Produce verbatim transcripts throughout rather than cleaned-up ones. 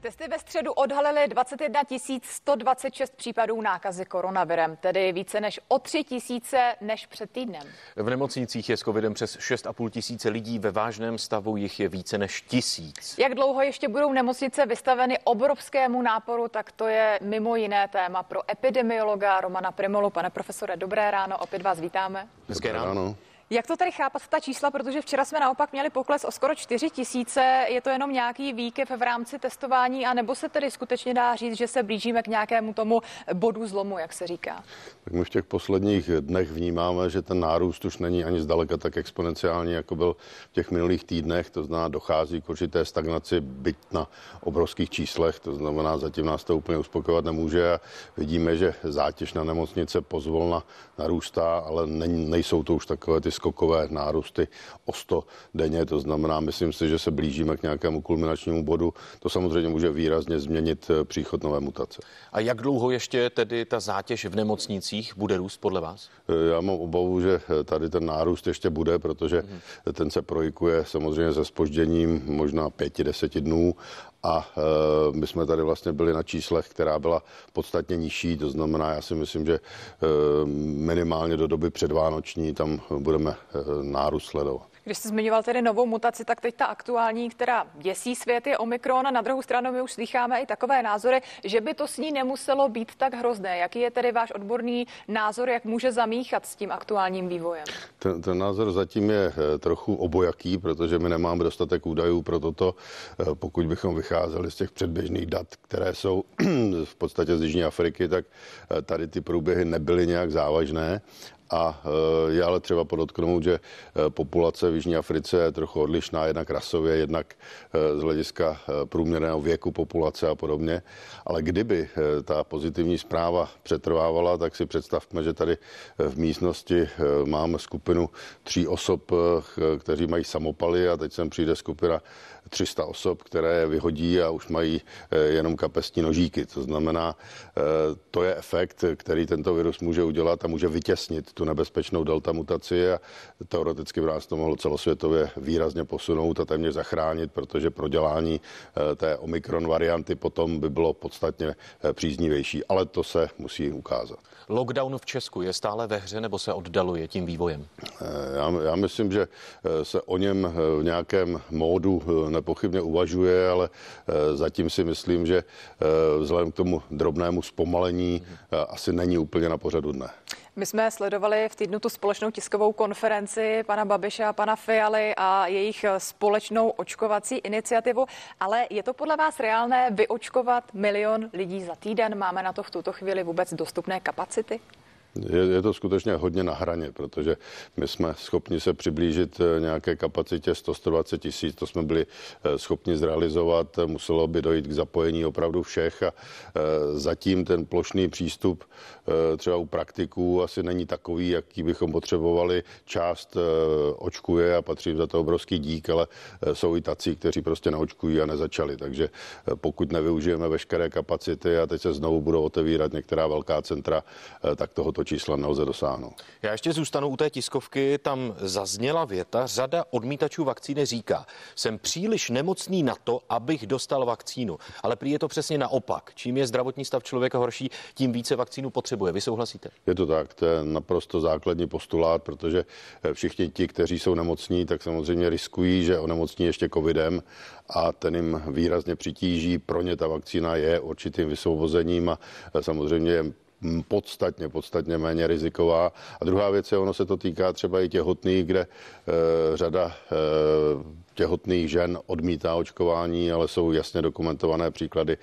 Testy ve středu odhalily dvacet jedna tisíc sto dvacet šest případů nákazy koronavirem, tedy více než o tři tisíce než před týdnem. V nemocnicích je s covidem přes šest a půl tisíce lidí, ve vážném stavu jich je více než tisíc. Jak dlouho ještě budou nemocnice vystaveny obrovskému náporu, tak to je mimo jiné téma pro epidemiologa Romana Prymulu. Pane profesore, dobré ráno, opět vás vítáme. Hezké ráno. Jak to tady chápat ta čísla, protože včera jsme naopak měli pokles o skoro čtyři tisíce, je to jenom nějaký výkyv v rámci testování, anebo se tedy skutečně dá říct, že se blížíme k nějakému tomu bodu zlomu, jak se říká? Tak my v těch posledních dnech vnímáme, že ten nárůst už není ani zdaleka tak exponenciální, jako byl v těch minulých týdnech, to znamená dochází k určité stagnaci, byť na obrovských číslech, to znamená zatím nás to úplně uspokojovat nemůže a vidíme, že zátěž na nemocnice pozvolna narůstá, ale nejsou to už takové ty skokové nárůsty o sto denně, to znamená, myslím si, že se blížíme k nějakému kulminačnímu bodu. To samozřejmě může výrazně změnit příchod nové mutace. A jak dlouho ještě tedy ta zátěž v nemocnicích bude růst podle vás? Já mám obavu, že tady ten nárůst ještě bude, protože mm. ten se projikuje samozřejmě se zpožděním možná pěti, deseti dnů. A e, my jsme tady vlastně byli na číslech, která byla podstatně nižší, to znamená, já si myslím, že e, minimálně do doby předvánoční tam budeme e, nárůst sledovat. Když jste zmiňoval tedy novou mutaci, tak teď ta aktuální, která děsí svět, je Omikron a na druhou stranu my už slycháme i takové názory, že by to s ní nemuselo být tak hrozné. Jaký je tedy váš odborný názor, jak může zamíchat s tím aktuálním vývojem? Ten, ten názor zatím je trochu obojaký, protože my nemáme dostatek údajů pro toto. Pokud bychom vycházeli z těch předběžných dat, které jsou v podstatě z Jižní Afriky, tak tady ty průběhy nebyly nějak závažné. A je ale třeba podotknout, že populace v Jižní Africe je trochu odlišná, jednak rasově, jednak z hlediska průměrného věku populace a podobně. Ale kdyby ta pozitivní zpráva přetrvávala, tak si představme, že tady v místnosti máme skupinu tří osob, kteří mají samopaly a teď sem přijde skupina tři sta osob, které je vyhodí a už mají jenom kapesní nožíky. To znamená, to je efekt, který tento virus může udělat a může vytěsnit tu nebezpečnou delta mutaci a teoreticky by nás to mohlo celosvětově výrazně posunout a téměř zachránit, protože prodělání té Omikron varianty potom by bylo podstatně příznivější, ale to se musí ukázat. Lockdown v Česku je stále ve hře nebo se oddaluje tím vývojem? Já, já myslím, že se o něm v nějakém módu nepochybně uvažuje, ale zatím si myslím, že vzhledem k tomu drobnému zpomalení asi není úplně na pořadu dne. My jsme sledovali v týdnu tu společnou tiskovou konferenci pana Babiše a pana Fialy a jejich společnou očkovací iniciativu, ale je to podle vás reálné vyočkovat milion lidí za týden? Máme na to v tuto chvíli vůbec dostupné kapacity? Je, je to skutečně hodně na hraně, protože my jsme schopni se přiblížit nějaké kapacitě sto až sto dvacet tisíc, to jsme byli schopni zrealizovat, muselo by dojít k zapojení opravdu všech a zatím ten plošný přístup třeba u praktiků asi není takový, jaký bychom potřebovali. Část očkuje a patří za to obrovský dík, ale jsou i tací, kteří prostě neočkují a nezačali, takže pokud nevyužijeme veškeré kapacity a teď se znovu budou otevírat některá velká centra, tak tohoto čísla nelze dosáhnout. Já ještě zůstanu u té tiskovky, tam zazněla věta, řada odmítačů vakcíny říká, jsem příliš nemocný na to, abych dostal vakcínu, ale prý je to přesně naopak. Čím je zdravotní stav člověka horší, tím více vakcínu potřebuje. Vy souhlasíte? Je to tak, to je naprosto základní postulát, protože všichni ti, kteří jsou nemocní, tak samozřejmě riskují, že onemocní ještě covidem a ten jim výrazně přitíží. Pro ně ta vakcína je určitým vysvobozením a samozřejmě je podstatně, podstatně méně riziková. A druhá věc je, ono se to týká třeba i těhotných, kde e, řada e, těhotných žen odmítá očkování, ale jsou jasně dokumentované příklady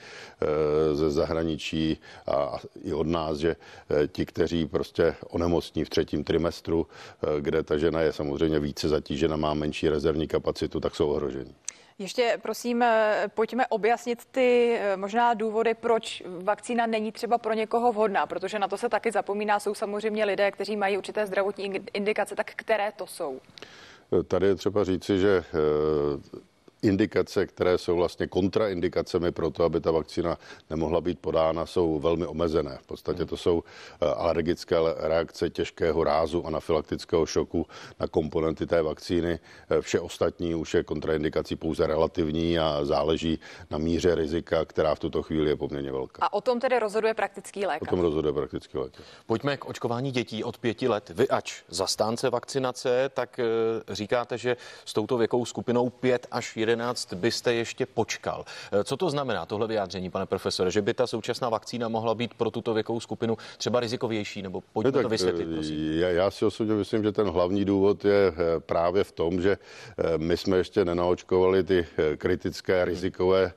e, ze zahraničí a, a i od nás, že e, ti, kteří prostě onemocní v třetím trimestru, e, kde ta žena je samozřejmě více zatížena, má menší rezervní kapacitu, tak jsou ohroženi. Ještě prosím, pojďme objasnit ty možná důvody, proč vakcína není třeba pro někoho vhodná, protože na to se taky zapomíná, jsou samozřejmě lidé, kteří mají určité zdravotní indikace, tak které to jsou? Tady je třeba říci, že indikace, které jsou vlastně kontraindikacemi pro to, aby ta vakcína nemohla být podána, jsou velmi omezené. V podstatě to jsou alergické reakce těžkého rázu, anafylaktického šoku na komponenty té vakcíny. Vše ostatní už je kontraindikací pouze relativní a záleží na míře rizika, která v tuto chvíli je poměrně velká. A o tom tedy rozhoduje praktický lékař? O tom rozhoduje praktický lékař. Pojďme k očkování dětí od pěti let. Vy ač zastánce vakcinace, tak říkáte, že s touto věkovou skupinou pět až jedenáct byste ještě počkal. Co to znamená tohle vyjádření, pane profesore, že by ta současná vakcína mohla být pro tuto věkovou skupinu třeba rizikovější, nebo pojďme no tak, to vysvětlit, prosím. Já, já si osobně myslím, že ten hlavní důvod je právě v tom, že my jsme ještě nenaočkovali ty kritické rizikové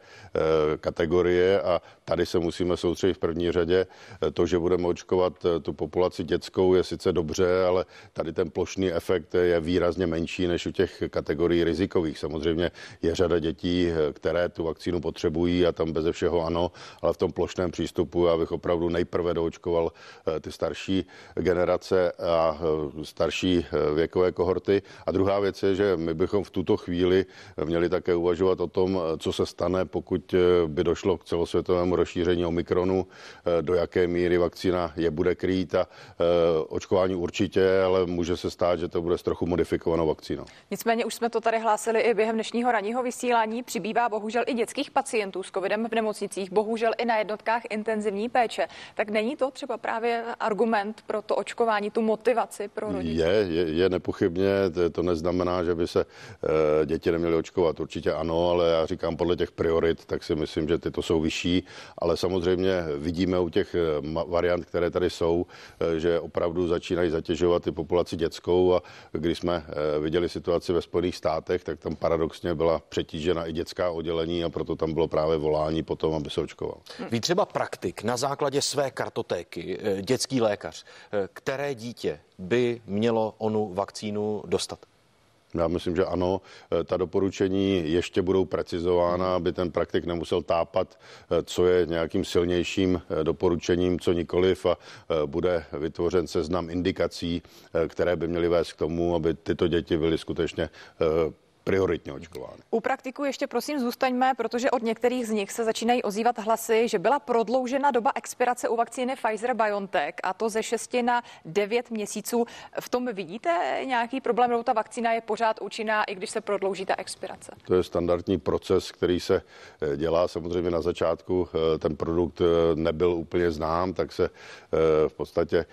kategorie a tady se musíme soustředit v první řadě. To, že budeme očkovat tu populaci dětskou, je sice dobře, ale tady ten plošný efekt je výrazně menší než u těch kategorií rizikových. Samozřejmě je řada dětí, které tu vakcínu potřebují a tam beze všeho ano, ale v tom plošném přístupu já bych opravdu nejprve doočkoval ty starší generace a starší věkové kohorty. A druhá věc je, že my bychom v tuto chvíli měli také uvažovat o tom, co se stane, pokud by došlo k celosvětovému rozšíření Omikronu, do jaké míry vakcína je bude krýt a očkování určitě, ale může se stát, že to bude s trochu modifikovanou vakcínou. Nicméně už jsme to tady hlásili i během dnešního ranního vysílání. Přibývá bohužel i dětských pacientů s covidem v nemocnicích, bohužel i na jednotkách intenzivní péče. Tak není to třeba právě argument pro to očkování, tu motivaci pro rodiče? Je, je, je nepochybně, to neznamená, že by se e, děti neměly očkovat. Určitě ano, ale já říkám podle těch priorit, tak si myslím, že tyto jsou vyšší, ale samozřejmě vidíme u těch variant, které tady jsou, e, že opravdu začínají zatěžovat ty populaci dětskou a když jsme e, viděli situaci ve Spojených státech, tak tam paradoxně byla přetížena i dětská oddělení a proto tam bylo právě volání potom, aby se očkoval. Ví třeba praktik na základě své kartotéky, dětský lékař, které dítě by mělo onu vakcínu dostat? Já myslím, že ano. Ta doporučení ještě budou precizována, aby ten praktik nemusel tápat, co je nějakým silnějším doporučením, co nikoliv, a bude vytvořen seznam indikací, které by měly vést k tomu, aby tyto děti byly skutečně prioritně očkovány. U praktiků ještě prosím zůstaňme, protože od některých z nich se začínají ozývat hlasy, že byla prodloužena doba expirace u vakcíny Pfizer-BioNTech a to ze šesti na devět měsíců. V tom vidíte nějaký problém, nebo ta vakcína je pořád účinná, i když se prodlouží ta expirace? To je standardní proces, který se dělá. Samozřejmě na začátku ten produkt nebyl úplně znám, tak se v podstatě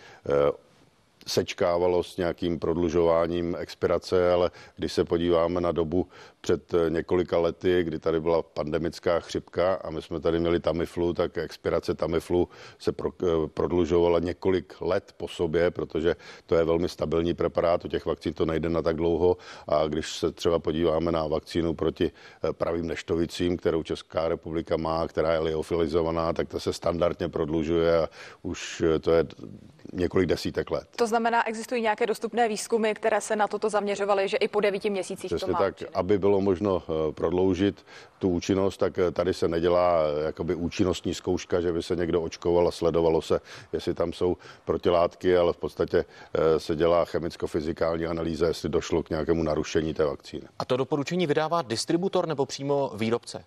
sečkávalo s nějakým prodlužováním expirace, ale když se podíváme na dobu před několika lety, kdy tady byla pandemická chřipka a my jsme tady měli Tamiflu, tak expirace Tamiflu se pro, prodlužovala několik let po sobě, protože to je velmi stabilní preparát, u těch vakcín to nejde na tak dlouho a když se třeba podíváme na vakcínu proti pravým neštovicím, kterou Česká republika má, která je liofilizovaná, tak ta se standardně prodlužuje a už to je několik desítek let. To znamená, existují nějaké dostupné výzkumy, které se na toto zaměřovaly, že i po devíti měsících Přesně to má tak, účinnost. Aby bylo možno prodloužit tu účinnost, tak tady se nedělá jakoby účinnostní zkouška, že by se někdo očkoval a sledovalo se, jestli tam jsou protilátky, ale v podstatě se dělá chemicko-fyzikální analýza, jestli došlo k nějakému narušení té vakcíny. A to doporučení vydává distributor nebo přímo výrobce?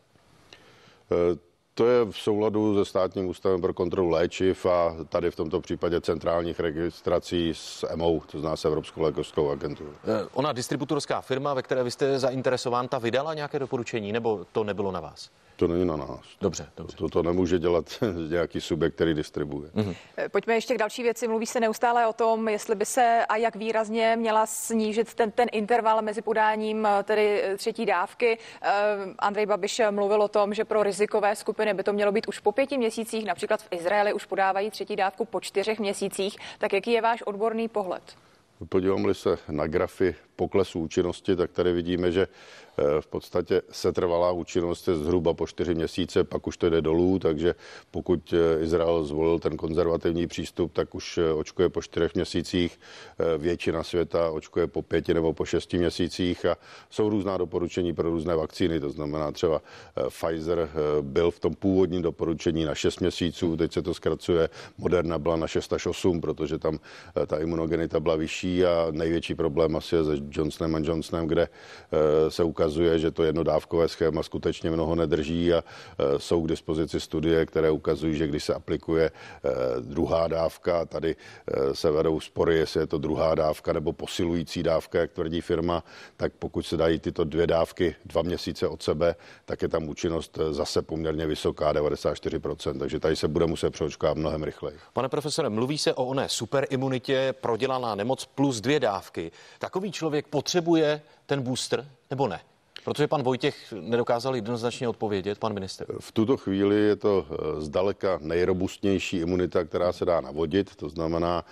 E- To je v souladu se Státním ústavem pro kontrolu léčiv a tady v tomto případě centrálních registrací s E M A, to znamená s Evropskou lékařskou agenturou. Ona distributorská firma, ve které vy jste zainteresován, ta vydala nějaké doporučení, nebo to nebylo na vás? To není na nás. Dobře, dobře. To, to nemůže dělat nějaký subjekt, který distribuje. Mm-hmm. Pojďme ještě k další věci. Mluví se neustále o tom, jestli by se a jak výrazně měla snížit ten, ten interval mezi podáním tedy třetí dávky. Andrej Babiš mluvil o tom, že pro rizikové skupiny by to mělo být už po pěti měsících. Například v Izraeli už podávají třetí dávku po čtyřech měsících. Tak jaký je váš odborný pohled? Podíváme-li se na grafy poklesu účinnosti, tak tady vidíme, že v podstatě setrvalá účinnost je zhruba po čtyři měsíce, pak už to jde dolů, takže pokud Izrael zvolil ten konzervativní přístup, tak už očkuje po čtyřech měsících, většina světa očkuje po pěti nebo po šesti měsících a jsou různá doporučení pro různé vakcíny, to znamená třeba Pfizer byl v tom původním doporučení na šest měsíců, teď se to zkracuje, Moderna byla na šest až osm, protože tam ta imunogenita byla vyšší a největší problém asi je se Johnsonem and Johnsonem, kde se ukazuje, ukazuje, že to jednodávkové schéma skutečně mnoho nedrží a jsou k dispozici studie, které ukazují, že když se aplikuje druhá dávka, tady se vedou spory, jestli je to druhá dávka nebo posilující dávka, jak tvrdí firma, tak pokud se dají tyto dvě dávky dva měsíce od sebe, tak je tam účinnost zase poměrně vysoká, devadesát čtyři procent, takže tady se bude muset přeočkovat mnohem rychleji. Pane profesore, mluví se o oné superimunitě, prodělaná nemoc plus dvě dávky. Takový člověk potřebuje ten booster nebo ne? Protože pan Vojtěch nedokázal jednoznačně odpovědět, pan ministr. V tuto chvíli je to zdaleka nejrobustnější imunita, která se dá navodit. To znamená,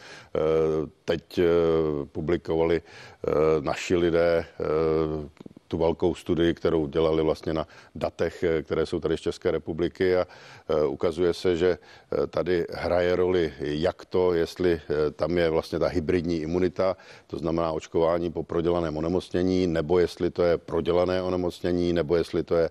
teď publikovali naši lidé tu velkou studii, kterou dělali vlastně na datech, které jsou tady z České republiky a ukazuje se, že tady hraje roli jak to, jestli tam je vlastně ta hybridní imunita, to znamená očkování po prodělaném onemocnění, nebo jestli to je prodělané onemocnění, nebo jestli to je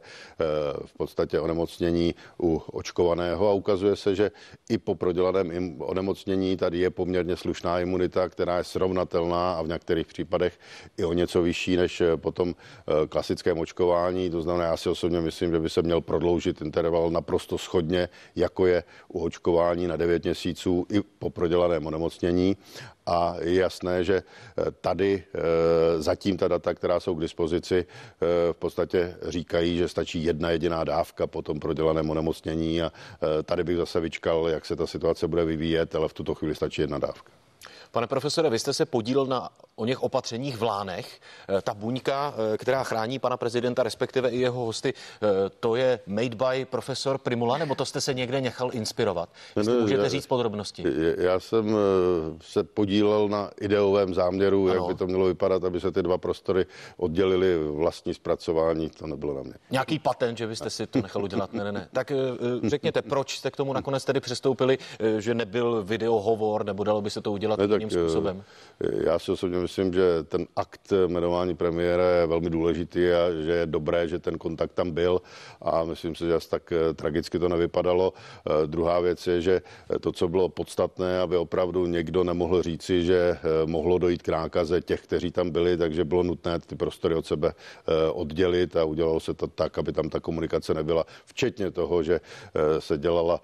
v podstatě onemocnění u očkovaného a ukazuje se, že i po prodělaném onemocnění tady je poměrně slušná imunita, která je srovnatelná a v některých případech i o něco vyšší než potom klasickém očkování. To znamená, já si osobně myslím, že by se měl prodloužit interval naprosto shodně, jako je u očkování na devět měsíců i po prodělaném onemocnění. A je jasné, že tady zatím ta data, která jsou k dispozici, v podstatě říkají, že stačí jedna jediná dávka po tom prodělaném onemocnění a tady bych zase vyčkal, jak se ta situace bude vyvíjet, ale v tuto chvíli stačí jedna dávka. Pane profesore, vy jste se podílel na o něch opatřeních v Lánech. Ta buňka, která chrání pana prezidenta, respektive i jeho hosty, to je made by profesor Primula, nebo to jste se někde nechal inspirovat? Jestli můžete říct podrobnosti. Já jsem se podílel na ideovém záměru, ano. Jak by to mělo vypadat, aby se ty dva prostory oddělily, vlastní zpracování, to nebylo na mě. Nějaký patent, že byste si to nechal udělat? Ne, ne, ne. Tak řekněte, proč jste k tomu nakonec tedy přistoupili, že nebyl videohovor, nebo dalo by se to udělat jiným způsobem? Já si osobně myslím, že ten akt jmenování premiéra je velmi důležitý a že je dobré, že ten kontakt tam byl a myslím si, že asi tak tragicky to nevypadalo. Druhá věc je, že to, co bylo podstatné, aby opravdu někdo nemohl říci, že mohlo dojít k nákaze těch, kteří tam byli, takže bylo nutné ty prostory od sebe oddělit a udělalo se to tak, aby tam ta komunikace nebyla, včetně toho, že se dělala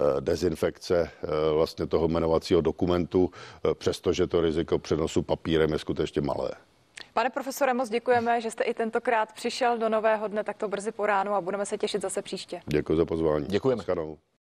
dezinfekce vlastně toho jmenovacího dokumentu, přestože to riziko přenosu papírem je skutečně malé. Pane profesore, moc děkujeme, že jste i tentokrát přišel do nového dne takto brzy po ránu a budeme se těšit zase příště. Děkuji za pozvání. Děkujeme. Schanou.